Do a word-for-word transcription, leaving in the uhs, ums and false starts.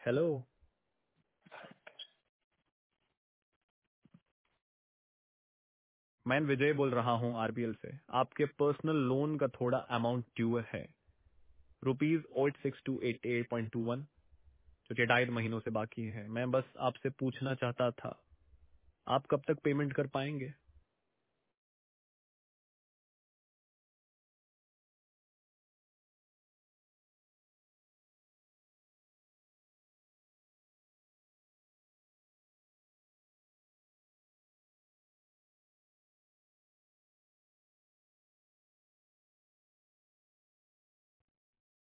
Hello. मैं विजय बोल रहा हूँ आरबीएल से। आपके पर्सनल लोन का थोड़ा अमाउंट ड्यू है, rupees eight six two eight eight point two one, जो कि ढाई महीनों से बाकी है। मैं बस आपसे पूछना चाहता था, आप कब तक पेमेंट कर पाएंगे?